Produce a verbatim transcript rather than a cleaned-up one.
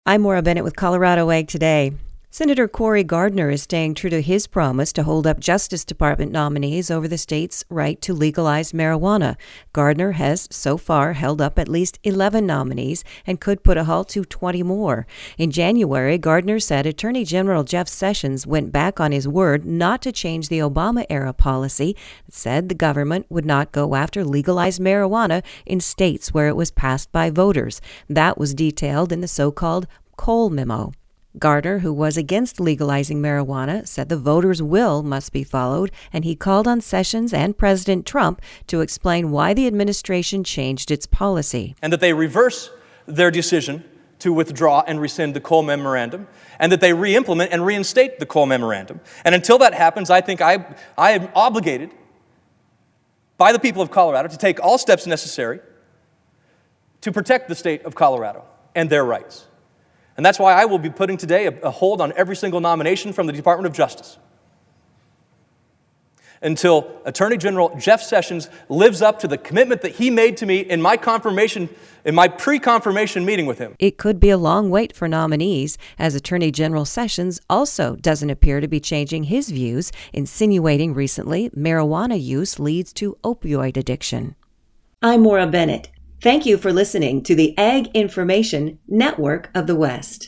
I'm Maura Bennett with Colorado Ag Today. Senator Cory Gardner is staying true to his promise to hold up Justice Department nominees over the state's right to legalize marijuana. Gardner has so far held up at least eleven nominees and could put a halt to twenty more. In January, Gardner said Attorney General Jeff Sessions went back on his word not to change the Obama-era policy that said the government would not go after legalized marijuana in states where it was passed by voters. That was detailed in the so-called Cole Memo. Gardner, who was against legalizing marijuana, said the voters' will must be followed, and he called on Sessions and President Trump to explain why the administration changed its policy. And that they reverse their decision to withdraw and rescind the Cole Memorandum, and that they re-implement and reinstate the Cole Memorandum. And until that happens, I think I, I am obligated by the people of Colorado to take all steps necessary to protect the state of Colorado and their rights. And that's why I will be putting today a, a hold on every single nomination from the Department of Justice until Attorney General Jeff Sessions lives up to the commitment that he made to me in my confirmation, in my pre-confirmation meeting with him. It could be a long wait for nominees, as Attorney General Sessions also doesn't appear to be changing his views, insinuating recently marijuana use leads to opioid addiction. I'm Maura Bennett. Thank you for listening to the Ag Information Network of the West.